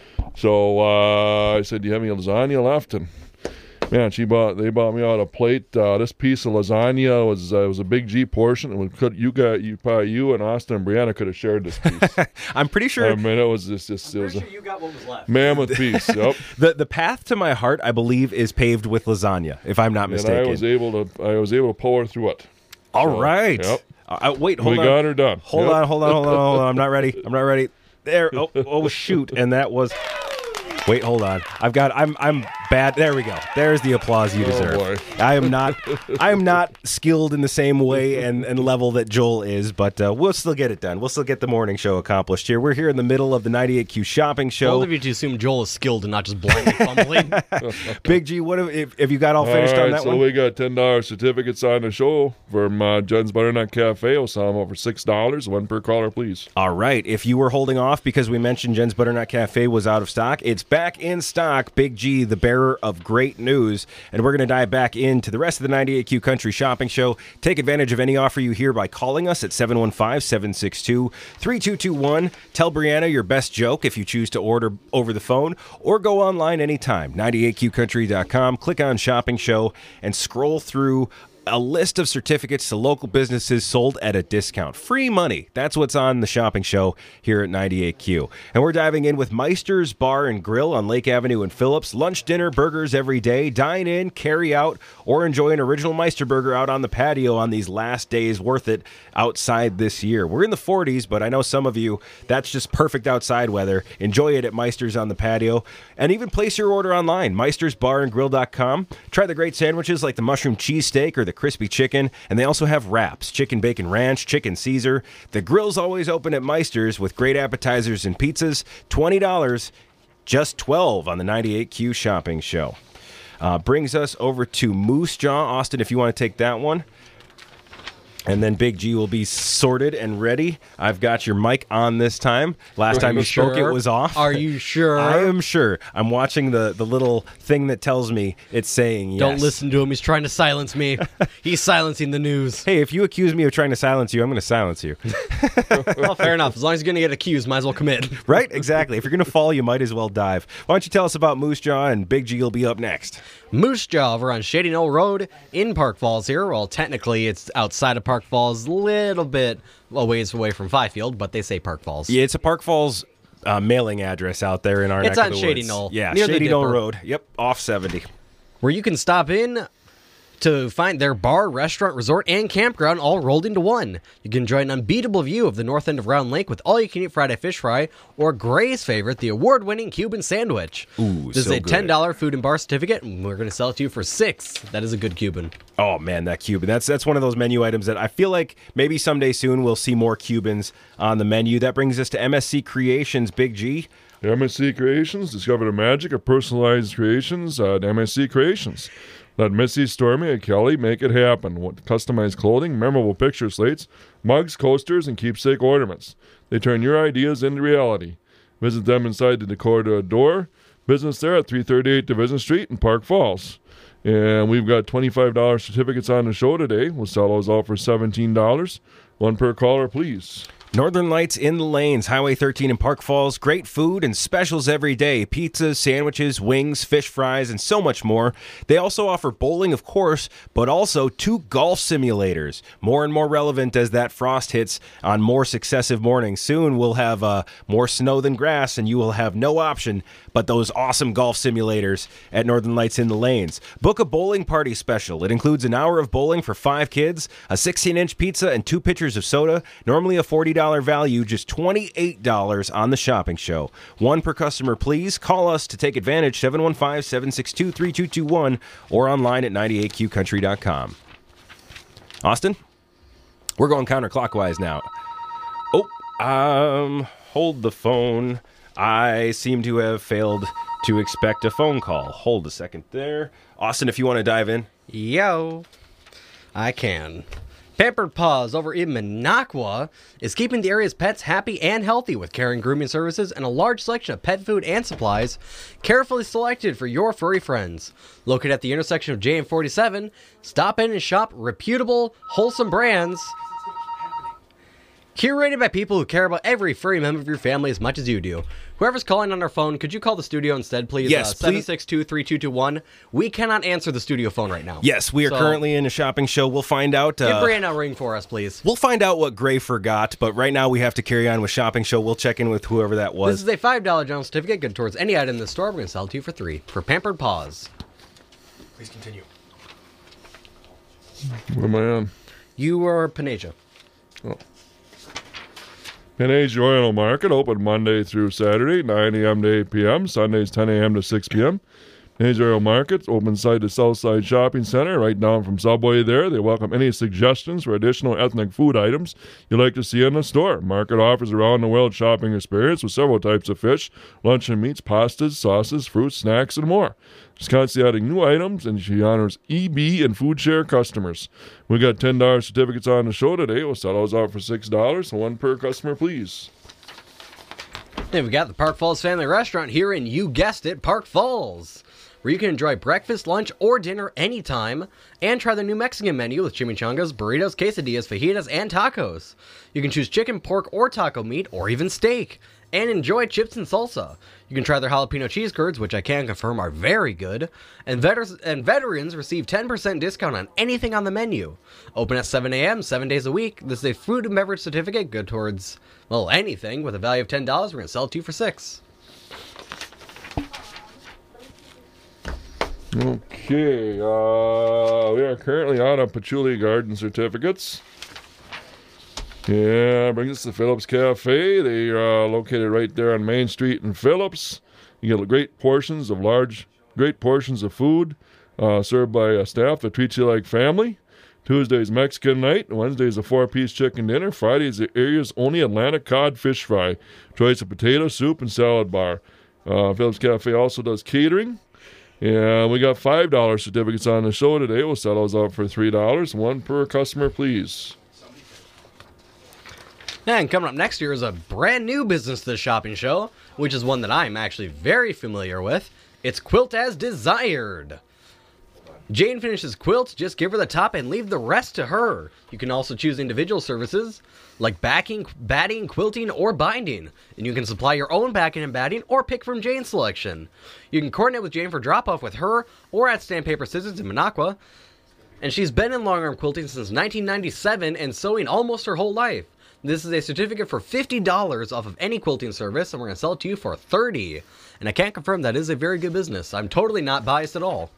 I said, do you have any lasagna left? And man, they bought me out a plate. This piece of lasagna was a Big G portion, and you and Austin and Brianna could have shared this piece. I'm pretty sure. I mean, it was you got what was left. Mammoth piece. Yep. The path to my heart, I believe, is paved with lasagna, if I'm not mistaken. And I was able to power through it. All right. Yep. Wait, hold on. We got her done. Hold on. I'm not ready. There. Oh, shoot. And that was. Wait, hold on. I'm bad. There we go. There's the applause you deserve. Boy. I am not skilled in the same way and level that Joel is, but we'll still get it done. We'll still get the morning show accomplished here. We're here in the middle of the 98Q shopping show. Both of you to assume Joel is skilled and not just blindly fumbling. Big G, what have you got all finished on that one? So we got $10 certificates on the show from Jen's Butternut Cafe. We'll sell them over $6. One per caller, please. All right. If you were holding off because we mentioned Jen's Butternut Cafe was out of stock, it's back in stock. Big G, the bearer of great news, and we're going to dive back into the rest of the 98Q Country Shopping Show. Take advantage of any offer you hear by calling us at 715-762-3221. Tell Brianna your best joke if you choose to order over the phone, or go online anytime. 98QCountry.com. Click on Shopping Show and scroll through a list of certificates to local businesses sold at a discount. Free money. That's what's on the shopping show here at 98Q. And we're diving in with Meister's Bar and Grill on Lake Avenue in Phillips. Lunch, dinner, burgers every day. Dine in, carry out, or enjoy an original Meister burger out on the patio on these last days worth it outside this year. We're in the 40s, but I know some of you, that's just perfect outside weather. Enjoy it at Meister's on the patio. And even place your order online, meistersbarandgrill.com. Try the great sandwiches like the mushroom cheesesteak or the crispy chicken, and they also have wraps, chicken bacon ranch, chicken Caesar. The grill's always open at Meister's with great appetizers and pizzas. $20, just $12 on the 98Q shopping show. Brings us over to Moose Jaw. Austin, if you want to take that one. And then Big G will be sorted and ready. I've got your mic on this time. Last time you spoke, it was off. Are you sure? I am sure. I'm watching the little thing that tells me it's saying yes. Don't listen to him. He's trying to silence me. He's silencing the news. Hey, if you accuse me of trying to silence you, I'm going to silence you. Well, fair enough. As long as you're going to get accused, might as well commit. Right? Exactly. If you're going to fall, you might as well dive. Why don't you tell us about Moose Jaw, and Big G will be up next. Moose Jaw over on Shady Knoll Road in Park Falls here. Well, technically, it's outside of Park Falls, a little bit a ways away from Fifield, but they say Park Falls. Yeah, it's a Park Falls mailing address out there in our neck of the woods. It's on Shady Knoll. Yeah, Shady Knoll Road. Yep, off 70. Where you can stop in to find their bar, restaurant, resort, and campground all rolled into one. You can enjoy an unbeatable view of the north end of Round Lake with all-you-can-eat Friday fish fry, or Gray's favorite, the award-winning Cuban sandwich. Ooh, this is a $10 food and bar certificate, and we're going to sell it to you for $6. That is a good Cuban. Oh, man, that Cuban. That's one of those menu items that I feel like maybe someday soon we'll see more Cubans on the menu. That brings us to MSC Creations, Big G. MSC Creations, discover the magic of personalized creations at MSC Creations. Let Missy, Stormy, and Kelly make it happen with customized clothing, memorable picture slates, mugs, coasters, and keepsake ornaments. They turn your ideas into reality. Visit them inside the Decor to Adore business there at 338 Division Street in Park Falls. And we've got $25 certificates on the show today. We'll sell those all for $17. One per caller, please. Northern Lights in the Lanes, Highway 13 in Park Falls. Great food and specials every day. Pizzas, sandwiches, wings, fish fries, and so much more. They also offer bowling, of course, but also 2 golf simulators. More and more relevant as that frost hits on more successive mornings. Soon we'll have more snow than grass, and you will have no option but those awesome golf simulators at Northern Lights in the Lanes. Book a bowling party special. It includes an hour of bowling for 5 kids, a 16-inch pizza, and 2 pitchers of soda. Normally a $40 value, just $28 on the shopping show. One per customer, please. Call us to take advantage, 715-762-3221, or online at 98qcountry.com. Austin, we're going counterclockwise now. Hold the phone. I seem to have failed to expect a phone call. Hold a second there. Austin, if you want to dive in. Yo, I can. Pampered Paws over in Minocqua is keeping the area's pets happy and healthy with caring grooming services and a large selection of pet food and supplies carefully selected for your furry friends. Located at the intersection of J and 47, stop in and shop reputable, wholesome brands curated by people who care about every furry member of your family as much as you do. Whoever's calling on our phone, could you call the studio instead, please? Yes, please. 762-3221. We cannot answer the studio phone right now. Yes, we are currently in a shopping show. We'll find out. Give Brianna a ring for us, please. We'll find out what Gray forgot, but right now we have to carry on with shopping show. We'll check in with whoever that was. This is a $5 general certificate good towards any item in the store. We're going to sell it to you for $3 for Pampered Paws. Please continue. What am I on? You are Panasia. Oh. Panage Royal Market, open Monday through Saturday, 9 a.m. to 8 p.m., Sundays 10 a.m. to 6 p.m. Panage Royal Market, open inside the Southside Shopping Center, right down from Subway there. They welcome any suggestions for additional ethnic food items you'd like to see in the store. Market offers around-the-world shopping experience with several types of fish, luncheon meats, pastas, sauces, fruits, snacks, and more. She's constantly adding new items, and she honors EB and Food Share customers. We got $10 certificates on the show today. We'll sell those out for $6, one per customer, please. Then we got the Park Falls Family Restaurant here in, you guessed it, Park Falls, where you can enjoy breakfast, lunch, or dinner anytime, and try the new Mexican menu with chimichangas, burritos, quesadillas, fajitas, and tacos. You can choose chicken, pork, or taco meat, or even steak, and enjoy chips and salsa. You can try their jalapeno cheese curds, which I can confirm are very good, and veterans receive 10% discount on anything on the menu. Open at 7 a.m., 7 days a week. This is a food and beverage certificate good towards, well, anything with a value of $10. We're going to sell it to you for $6. Okay, we are currently out of Patchouli Garden certificates. Yeah, brings us to Phillips Cafe. They are located right there on Main Street in Phillips. You get great portions of food served by a staff that treats you like family. Tuesday's Mexican night. Wednesday's a 4-piece chicken dinner. Friday's the area's only Atlantic cod fish fry. Choice of potato, soup, and salad bar. Phillips Cafe also does catering. And we got $5 certificates on the show today. We'll sell those out for $3, one per customer, please. And coming up next year is a brand new business to the shopping show, which is one that I'm actually very familiar with. It's Quilt as Desired. Jane finishes quilts, just give her the top and leave the rest to her. You can also choose individual services like backing, batting, quilting, or binding. And you can supply your own backing and batting or pick from Jane's selection. You can coordinate with Jane for drop-off with her or at Stamp Paper Scissors in Minocqua. And she's been in long-arm quilting since 1997 and sewing almost her whole life. This is a certificate for $50 off of any quilting service, and we're going to sell it to you for $30. And I can't confirm that is a very good business. I'm totally not biased at all.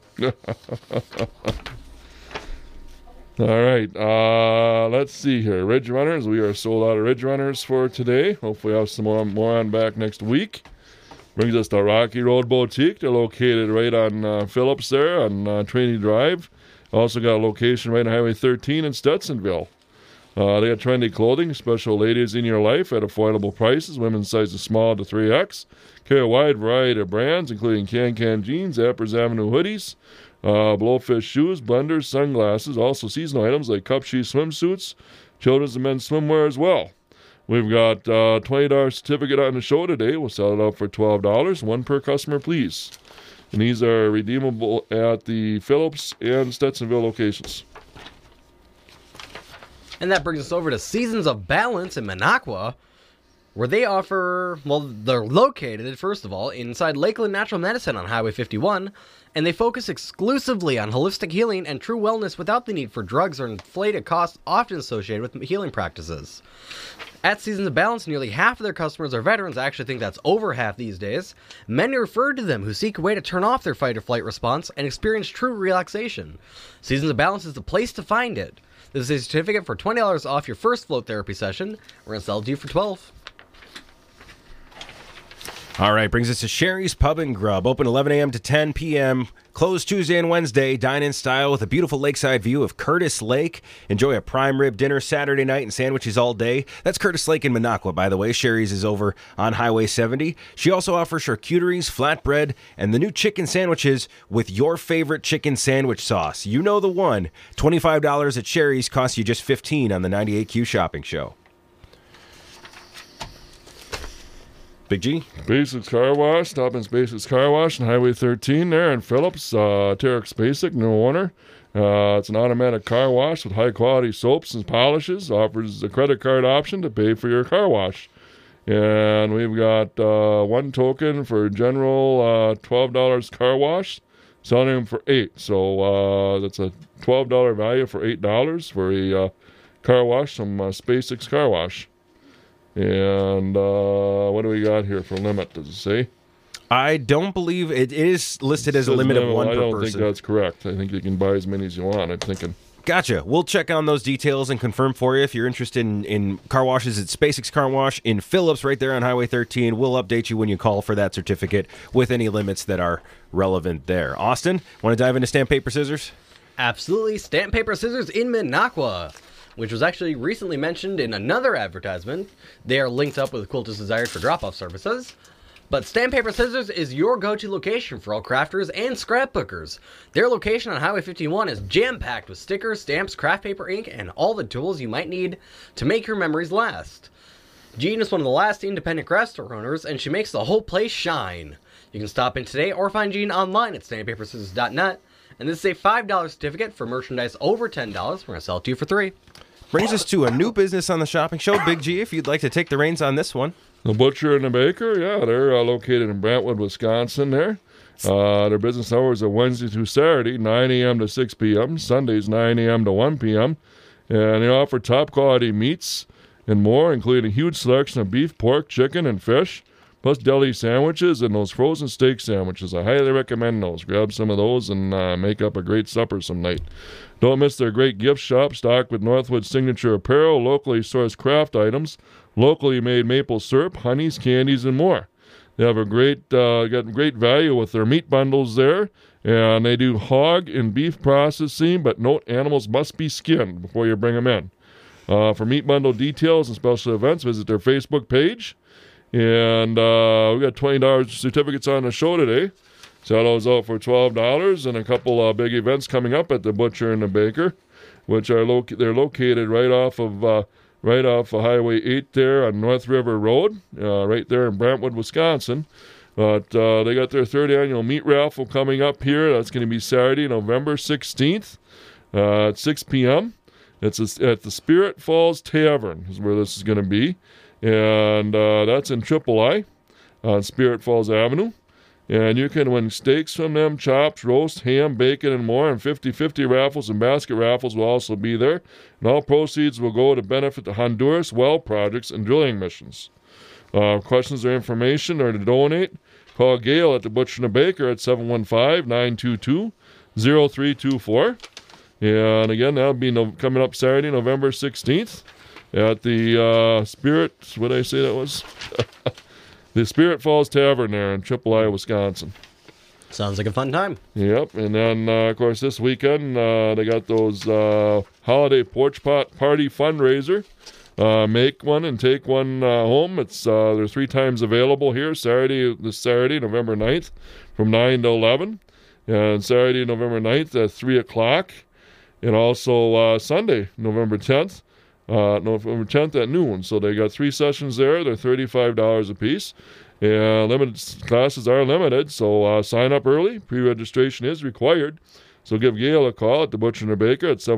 All right, let's see here. Ridge Runners, we are sold out of Ridge Runners for today. Hopefully I'll have some more on back next week. Brings us to Rocky Road Boutique. They're located right on Phillips there on Trinity Drive. Also got a location right on Highway 13 in Stetsonville. They got trendy clothing, special ladies in your life at affordable prices. Women's sizes small to 3X. Carry a wide variety of brands, including Can jeans, Appers Avenue hoodies, blowfish shoes, blenders, sunglasses, also seasonal items like cup sheath swimsuits, children's and men's swimwear as well. We've got $20 certificate on the show today. We'll sell it out for $12. One per customer, please. And these are redeemable at the Phillips and Stetsonville locations. And that brings us over to Seasons of Balance in Minocqua, where they offer, well, they're located, first of all, inside Lakeland Natural Medicine on Highway 51, and they focus exclusively on holistic healing and true wellness without the need for drugs or inflated costs often associated with healing practices. At Seasons of Balance, nearly half of their customers are veterans. I actually think that's over half these days. Many refer to them who seek a way to turn off their fight-or-flight response and experience true relaxation. Seasons of Balance is the place to find it. This is a certificate for $20 off your first float therapy session. We're going to sell it to you for $12. All right, brings us to Sherry's Pub and Grub. Open 11 a.m. to 10 p.m. Closed Tuesday and Wednesday. Dine in style with a beautiful lakeside view of Curtis Lake. Enjoy a prime rib dinner Saturday night and sandwiches all day. That's Curtis Lake in Minocqua, by the way. Sherry's is over on Highway 70. She also offers charcuteries, flatbread, and the new chicken sandwiches with your favorite chicken sandwich sauce. You know the one. $25 at Sherry's costs you just $15 on the 98Q Shopping Show. Big G? Basics Car Wash. Stoppin's Basics Car Wash on Highway 13 there in Phillips. Terex Basic, new owner. It's an automatic car wash with high-quality soaps and polishes. Offers a credit card option to pay for your car wash. And we've got one token for general $12 car wash. Selling them for $8. So that's a $12 value for $8 for a car wash from Basics Car Wash. And what do we got here for limit, does it say? I don't believe it is listed as a limit of one per person. I don't think that's correct. I think you can buy as many as you want, I'm thinking. Gotcha. We'll check on those details and confirm for you. If you're interested in car washes, it's Basics Car Wash in Phillips right there on Highway 13. We'll update you when you call for that certificate with any limits that are relevant there. Austin, want to dive into Stamp, Paper, Scissors? Absolutely. Stamp, Paper, Scissors in Minocqua, which was actually recently mentioned in another advertisement. They are linked up with Quilters Desired for drop-off services. But Stamp, Paper, Scissors is your go-to location for all crafters and scrapbookers. Their location on Highway 51 is jam-packed with stickers, stamps, craft paper, ink, and all the tools you might need to make your memories last. Jean is one of the last independent craft store owners, and she makes the whole place shine. You can stop in today or find Jean online at stamppaperscissors.net. And this is a $5 certificate for merchandise over $10. We're going to sell it to you for $3. Brings us to a new business on the shopping show. Big G, if you'd like to take the reins on this one. The Butcher and the Baker, yeah, they're located in Brentwood, Wisconsin there. Their business hours are Wednesday through Saturday, 9 a.m. to 6 p.m., Sundays 9 a.m. to 1 p.m., and they offer top-quality meats and more, including a huge selection of beef, pork, chicken, and fish, plus deli sandwiches and those frozen steak sandwiches. I highly recommend those. Grab some of those and make up a great supper some night. Don't miss their great gift shop stocked with Northwood signature apparel, locally sourced craft items, locally made maple syrup, honeys, candies, and more. They have a got great value with their meat bundles there, and they do hog and beef processing, but note animals must be skinned before you bring them in. For meat bundle details and special events, visit their Facebook page. And we got $20 certificates on the show today. Sell those out for $12, and a couple big events coming up at the Butcher and the Baker, which are they're located right off of Highway 8 there on North River Road, right there in Brentwood, Wisconsin. But they got their third annual meat raffle coming up here. That's going to be Saturday, November 16th at 6 p.m. It's at the Spirit Falls Tavern is where this is going to be. And that's in Triple I on Spirit Falls Avenue. And you can win steaks from them, chops, roast, ham, bacon, and more. And 50-50 raffles and basket raffles will also be there. And all proceeds will go to benefit the Honduras well projects and drilling missions. Questions or information or to donate, call Gail at the Butcher and the Baker at 715-922-0324. And again, that'll be coming up Saturday, November 16th. At the Spirit, what did I say that was? The Spirit Falls Tavern there in Triple I, Wisconsin. Sounds like a fun time. Yep, and then, of course, this weekend, they got those holiday porch pot party fundraiser. Make one and take one home. They're 3 times available here, this Saturday, November 9th, from 9 to 11. And Saturday, November 9th at 3 o'clock. And also Sunday, November 10th. November 10th at noon. So they got 3 sessions there. They're $35 a piece. And limited classes are limited. So sign up early. Pre-registration is required. So give Gail a call at the Butcher and Baker at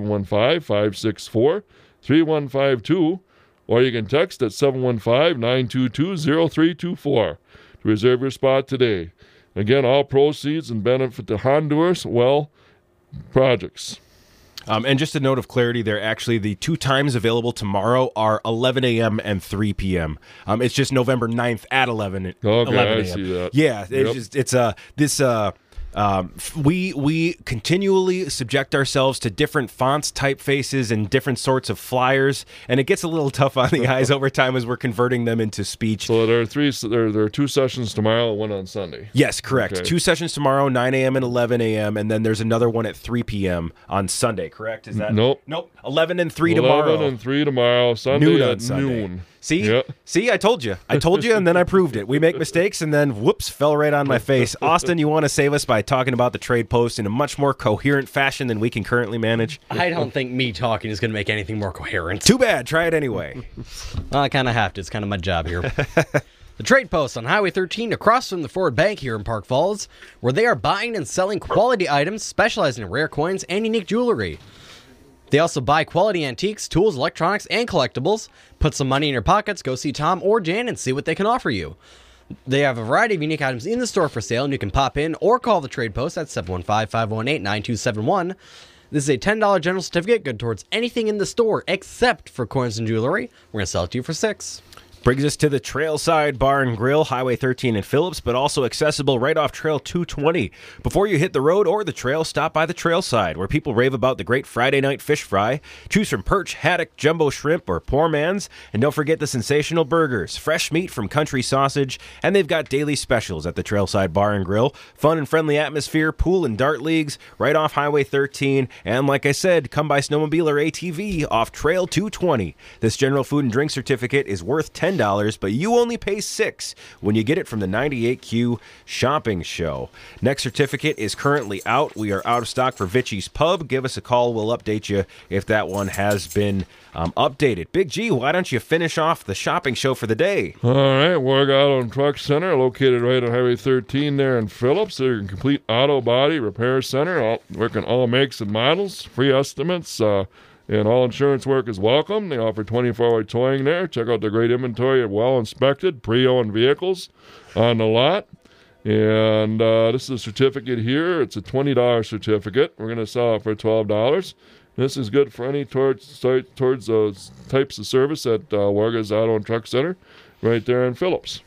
715-564-3152. Or you can text at 715-922-0324 to reserve your spot today. Again, all proceeds and benefit to Honduras Well projects. And just a note of clarity there, actually, the 2 times available tomorrow are 11 a.m. and 3 p.m. It's just November 9th at 11 Okay, 11 I a.m. see that. Yeah, Yep. We continually subject ourselves to different fonts, typefaces, and different sorts of flyers, and it gets a little tough on the eyes over time as we're converting them into speech. So there are 2 sessions tomorrow and 1 on Sunday. Yes, correct. Okay. 2 sessions tomorrow, 9 a.m. and 11 a.m., and then there's another one at 3 p.m. on Sunday, correct? Is that Nope. 11 and 3 tomorrow. 11 and 3 tomorrow, Sunday Noon at on Sunday. noon. See? Yep. See, I told you, and then I proved it. We make mistakes, and then, whoops, fell right on my face. Austin, you want to save us by talking about the Trade Post in a much more coherent fashion than we can currently manage? I don't think me talking is going to make anything more coherent. Too bad. Try it anyway. Well, I kind of have to. It's kind of my job here. The Trade Post on Highway 13 across from the Ford Bank here in Park Falls, where they are buying and selling quality items specializing in rare coins and unique jewelry. They also buy quality antiques, tools, electronics, and collectibles. Put some money in your pockets, go see Tom or Jan and see what they can offer you. They have a variety of unique items in the store for sale, and you can pop in or call the Trade Post at 715-518-9271. This is a $10 general certificate good towards anything in the store except for coins and jewelry. We're going to sell it to you for $6. Brings us to the Trailside Bar and Grill, Highway 13 in Phillips, but also accessible right off Trail 220. Before you hit the road or the trail, stop by the Trailside, where people rave about the great Friday night fish fry. Choose from perch, haddock, jumbo shrimp, or poor man's. And don't forget the sensational burgers, fresh meat from Country Sausage, and they've got daily specials at the Trailside Bar and Grill. Fun and friendly atmosphere, pool and dart leagues, right off Highway 13. And like I said, come by snowmobile or ATV off Trail 220. This general food and drink certificate is worth $10, but you only pay $6 when you get it from the 98Q Shopping Show. Next certificate is currently out. We are out of stock for Vichy's Pub. Give us a call. We'll update you if that one has been updated. Big G, why don't you finish off the shopping show for the day? All right, Warg Auto and Truck Center, located right on Highway 13 there in Phillips. They're a complete auto body repair center, working all makes and models, free estimates, and all insurance work is welcome. They offer 24-hour towing there. Check out their great inventory of well-inspected, pre-owned vehicles on the lot. And this is a certificate here. It's a $20 certificate. We're going to sell it for $12. This is good for any towards those types of service at Warga's Auto and Truck Center right there in Phillips.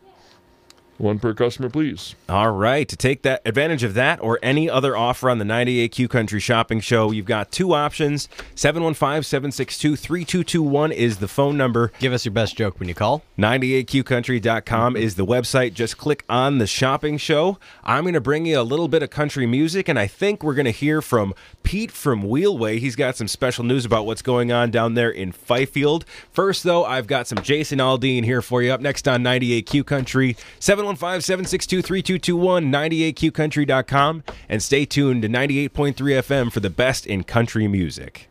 1 per customer, please. All right. To take that advantage of that or any other offer on the 98Q Country Shopping Show, you've got 2 options. 715-762-3221 is the phone number. Give us your best joke when you call. 98QCountry.com is the website. Just click on the shopping show. I'm going to bring you a little bit of country music, and I think we're going to hear from Pete from Wheelway. He's got some special news about what's going on down there in Fifield. First, though, I've got some Jason Aldean here for you. Up next on 98Q Country, 715-762-3221, 98QCountry.com, and stay tuned to 98.3 FM for the best in country music.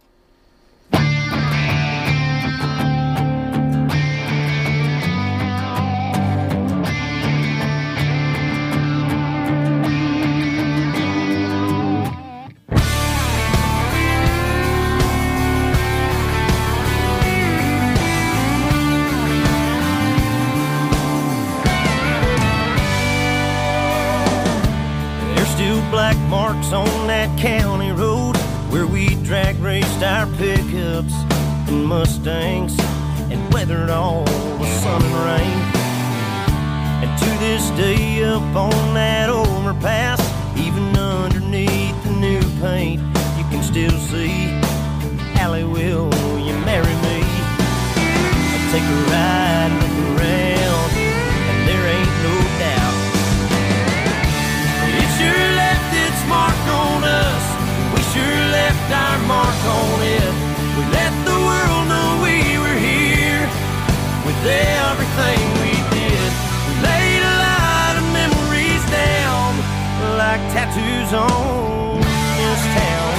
Black marks on that county road where we drag raced our pickups and Mustangs and weathered all the sun and rain. And to this day up on that overpass, even underneath the new paint, you can still see Allie, will you marry me? I'll take a ride and look around, and there ain't no doubt it sure left its mark on us. We sure left our mark on it. We let the world know we were here with everything we did. We laid a lot of memories down like tattoos tattoos on this town.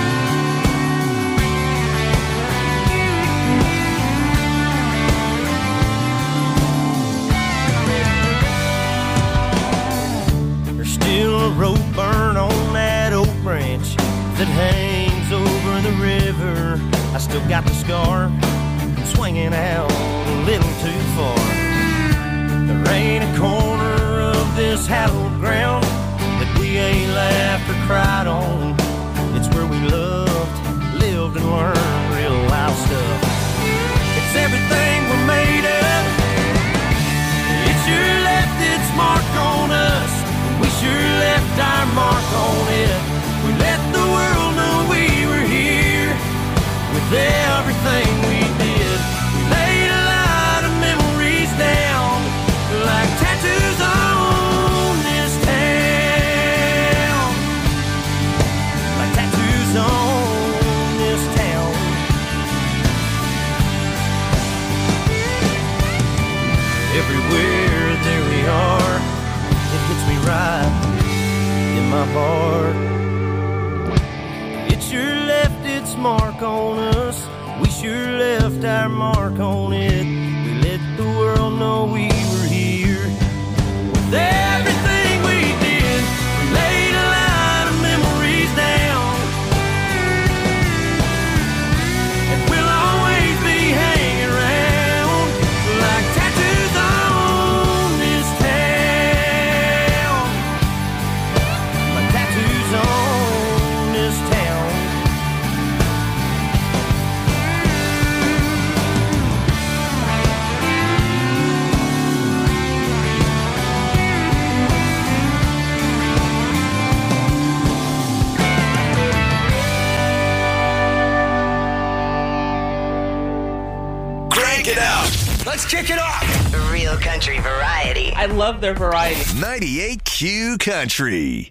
There's still a rope burn on that oak branch that hangs over the river. I still got the scar from swinging out a little too far. There ain't a corner of this hallowed ground that we ain't laughed or cried on. It's where we loved, lived, and learned real wild stuff. It's everything we're made of. It sure left its mark on us. We sure left our mark on it. We let the world know we were here with everything we did. We laid a lot of memories down like tattoos on this town. Like tattoos on this town. Everywhere there we are, it hits me right in my heart. It sure left its mark on us. We sure left our mark on it. We let the world know we were here with everything we did. We laid a lot of memories down, and we'll always be hanging around like tattoos on this town. Like tattoos on this town. Crank it up. Let's kick it off. Real country variety. I love their variety. 98Q Country.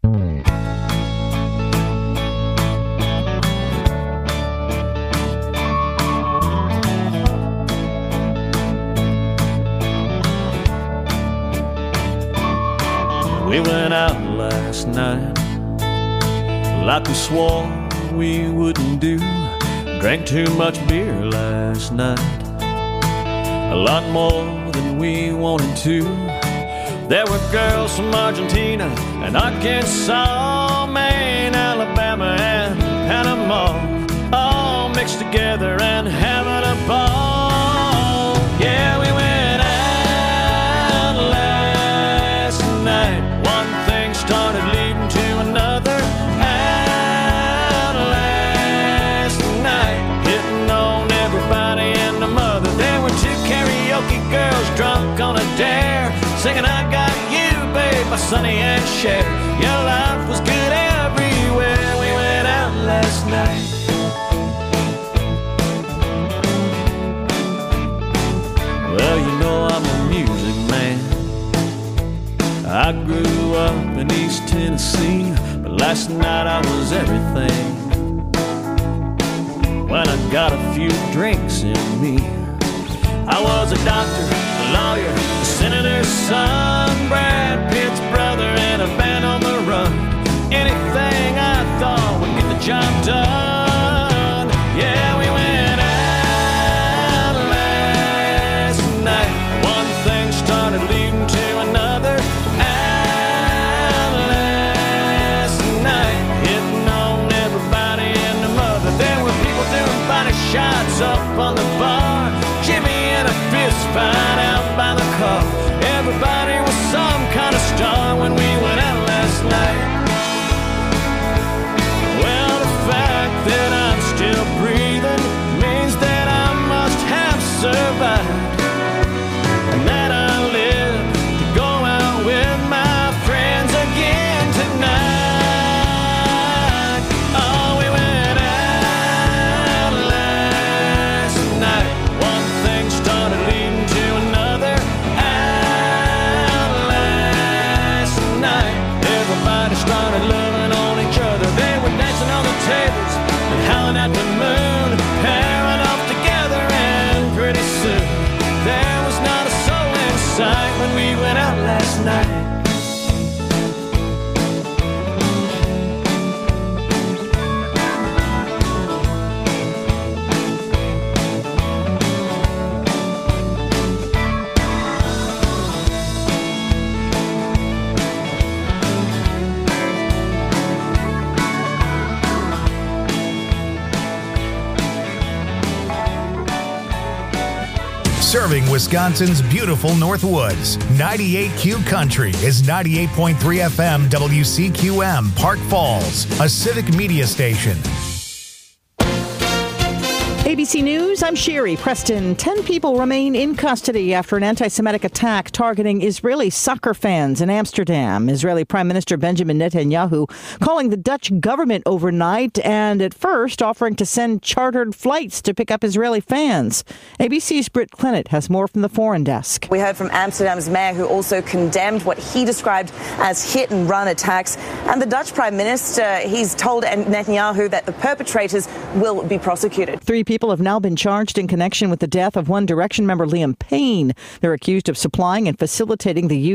We went out last night like we swore we wouldn't do. Drank too much beer last night, a lot more than we wanted to. There were girls from Argentina and Arkansas, Maine, Alabama, and Panama, all mixed together and having a ball. Yeah, we went out last night. One thing started leading to another. Out last night, hitting on everybody and the mother. There were two karaoke girls drunk on a dare, singing I Got You, Babe, by Sonny and Cher. Your life was good everywhere. We went out last night. Well, you know I'm a music man. I grew up in East Tennessee, but last night I was everything. When I got a few drinks in me, I was a doctor, a lawyer, a senator's son, Brad Pitt's brother, and a band on the run. Anything I thought would get the job done. Yeah, we went out last night. One thing started leading to another. Out last night, hitting on everybody and the mother. There were people doing body shots up on the bar, Jimmy and a fist fight out by the car. Everybody was some kind of star when we went out last night. Well, the fact that I'm still breathing means that I must have survived, and that I live to go out with my friends again tonight. Oh, we went out last night. One thing started leading to another. Out last night, everybody started loving on each other. They were dancing on the tables and howling at the moon, pairing off together, and pretty soon serving Wisconsin's beautiful North Woods. 98Q Country is 98.3 FM WCQM Park Falls, a Civic Media station. ABC News, I'm Sherry Preston. 10 people remain in custody after an anti-Semitic attack targeting Israeli soccer fans in Amsterdam. Israeli Prime Minister Benjamin Netanyahu calling the Dutch government overnight and at first offering to send chartered flights to pick up Israeli fans. ABC's Britt Clennett has more from the foreign desk. We heard from Amsterdam's mayor, who also condemned what he described as hit-and-run attacks. And the Dutch Prime Minister, he's told Netanyahu that the perpetrators will be prosecuted. 3 people have now been charged in connection with the death of One Direction member Liam Payne. They're accused of supplying and facilitating the use